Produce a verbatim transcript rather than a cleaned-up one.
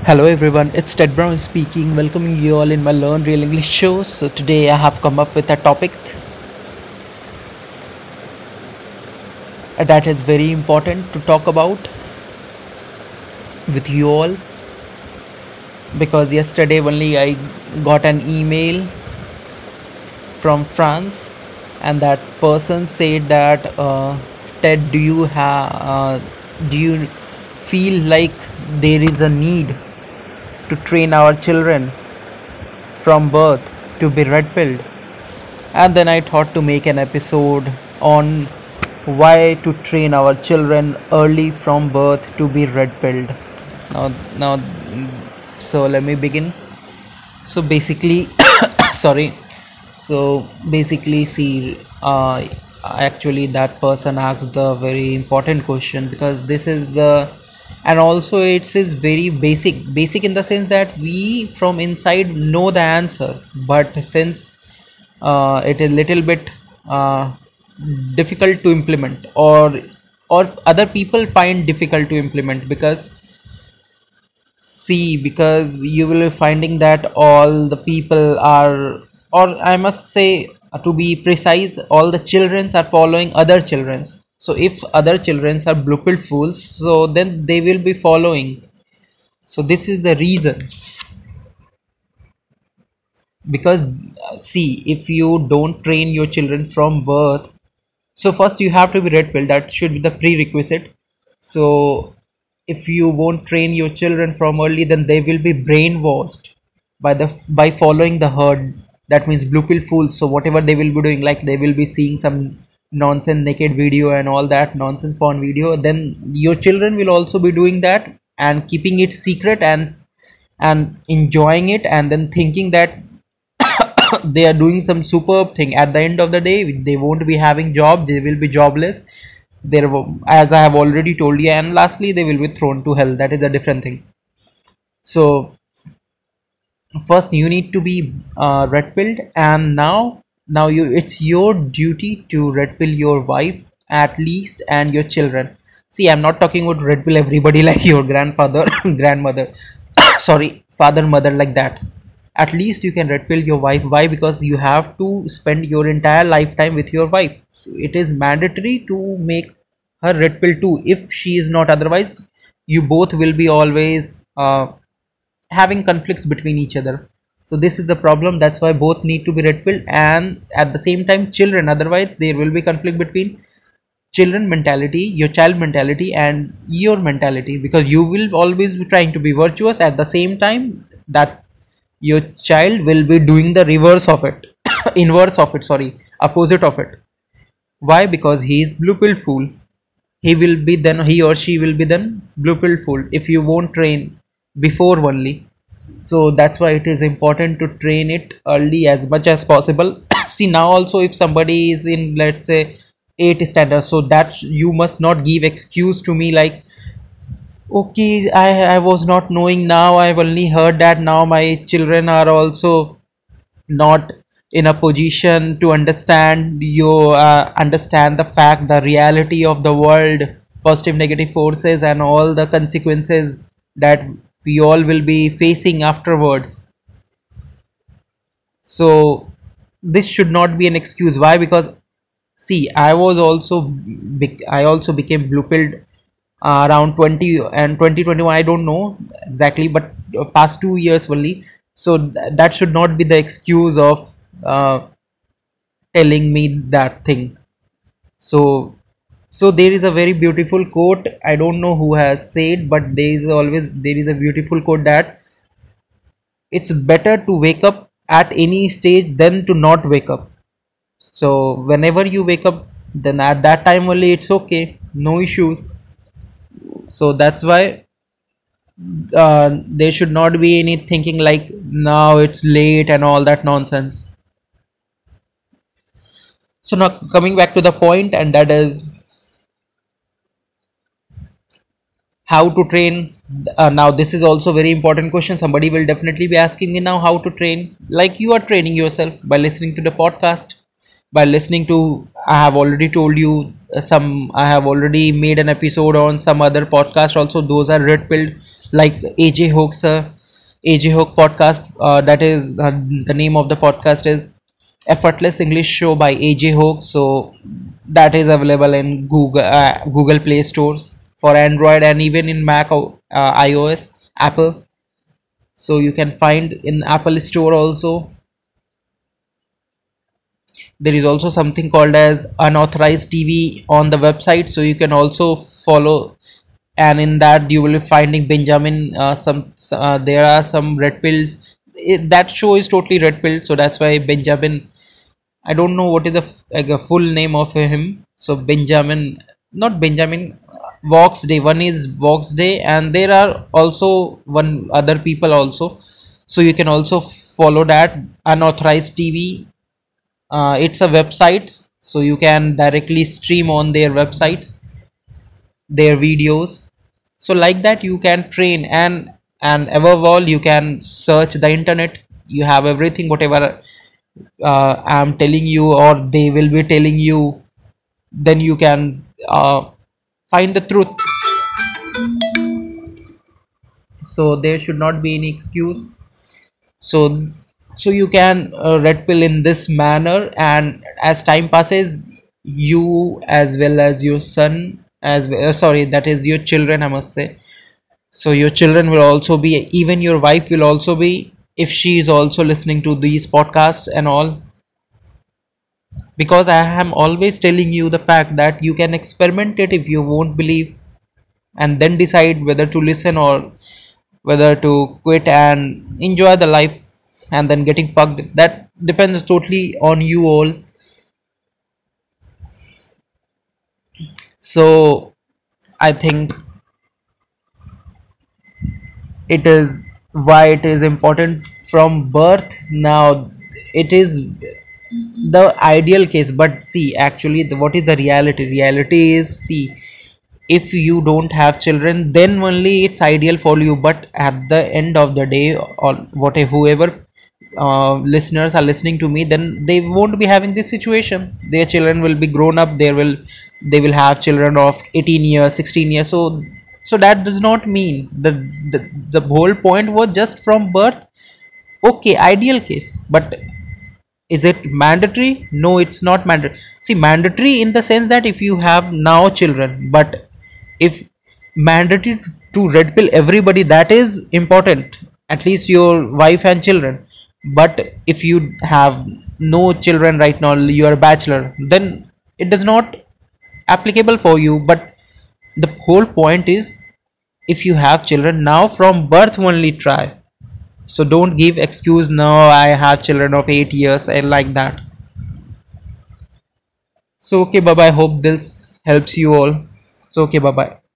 Hello everyone, it's Ted Brown speaking, welcoming you all in my Learn Real English show. So today I have come up with a topic that is very important to talk about with you all because yesterday only I got an email from France and that person said that uh, Ted, do you have uh, do you feel like there is a need to train our children from birth to be red pilled? And then I thought to make an episode on why to train our children early from birth to be red pilled. Now, now, so let me begin. So basically, sorry. So basically, see, uh, actually, that person asked the very important question because this is the, and also it is very basic, basic in the sense that we from inside know the answer, but since uh, it is little bit uh, difficult to implement or or other people find difficult to implement because see because you will be finding that all the people are, or I must say, uh, to be precise, all the childrens are following other childrens. So if other childrens are blue fools, so then they will be following. So this is the reason because uh, see, if you don't train your children from birth, so first you have to be red pill, that should be the prerequisite. So if you won't train your children from early, then they will be brainwashed by the by following the herd, that means blue pill fools. So whatever they will be doing, like they will be seeing some nonsense naked video and all that nonsense porn video, then your children will also be doing that and keeping it secret and and enjoying it and then thinking that they are doing some superb thing. At the end of the day, they won't be having job, they will be jobless there, as I have already told you, and lastly they will be thrown to hell. That is a different thing. So first you need to be uh, red pilled, and now now you it's your duty to red pill your wife at least and your children. See, I'm not talking about red pill everybody like your grandfather grandmother sorry, father, mother, like that. At least you can red pill your wife. Why? Because you have to spend your entire lifetime with your wife, so it is mandatory to make her red pill too if she is not. Otherwise you both will be always uh, having conflicts between each other. So this is the problem, that's why both need to be red pilled and at the same time children. Otherwise there will be conflict between children mentality, your child mentality, and your mentality, because you will always be trying to be virtuous at the same time that your child will be doing the reverse of it inverse of it, sorry, opposite of it. Why? Because he is blue pill fool. He will be then, he or she will be then blue pill fool if you won't train before only. So that's why it is important to train it early as much as possible. See, now also if somebody is in, let's say, eighth standard, so that you must not give excuse to me like, okay, i i was not knowing, now I've only heard that, now my children are also not in a position to understand you uh, understand the fact, the reality of the world, positive negative forces and all the consequences that we all will be facing afterwards. So this should not be an excuse. Why? Because see, I was also bec- I also became blue pilled uh, around twenty and twenty twenty-one, I don't know exactly, but uh, past two years only. So th- that should not be the excuse of uh, telling me that thing. So so there is a very beautiful quote, I don't know who has said, but there is always there is a beautiful quote that it's better to wake up at any stage than to not wake up. So whenever you wake up, then at that time only it's okay, no issues. So that's why uh, there should not be any thinking like now it's late and all that nonsense. So now coming back to the point, and that is how to train. Uh, now this is also very important question, somebody will definitely be asking me now how to train, like you are training yourself by listening to the podcast, by listening to, I have already told you uh, some, I have already made an episode on some other podcast also, those are red pilled. like A J Hook's uh, A J Hook podcast. Uh, that is uh, the name of the podcast is Effortless English Show by A J Hook. So that is available in Google uh, Google Play stores for Android and even in Mac or uh, iOS, Apple. So you can find in Apple Store also. There is also something called as unauthorized T V on the website, so you can also follow, and in that you will be finding Benjamin. Uh, some uh, there are some red pills. It, that show is totally red pill, so that's why Benjamin. I don't know what is the f- like a full name of him. So Benjamin, not Benjamin, Vox Day. One is Vox Day, and there are also one other people also. So you can also follow that unauthorized T V. Uh, it's a website, so you can directly stream on their websites their videos. So like that you can train, and and above all you can search the internet. You have everything whatever uh, I'm telling you or they will be telling you, then you can uh, find the truth. So there should not be any excuse. So so you can uh, red pill in this manner, and as time passes, you as well as your son as well, uh, sorry, that is your children, I must say. So your children will also be, even your wife will also be, if she is also listening to these podcasts and all, because I am always telling you the fact that you can experiment it if you won't believe, and then decide whether to listen or whether to quit and enjoy the life and then getting fucked. That depends totally on you all. So I think it is why it is important from birth. Now it is the ideal case, but see, actually the, what is the reality? Reality is, see, if you don't have children, then only it's ideal for you. But at the end of the day, or whatever, whoever uh, listeners are listening to me, then they won't be having this situation. Their children will be grown up. They will they will have children of eighteen years, sixteen years. So so that does not mean the the, the whole point was just from birth. Okay, ideal case, but is it mandatory? No, it's not mandatory. See, mandatory in the sense that if you have now children, but if mandatory to red pill everybody, that is important, at least your wife and children. But if you have no children right now, you are a bachelor, then it does not applicable for you. But the whole point is, if you have children now, from birth only try. So don't give excuse, no I have children of eight years and like that. So okay, bye bye. Hope this helps you all. So okay, bye bye.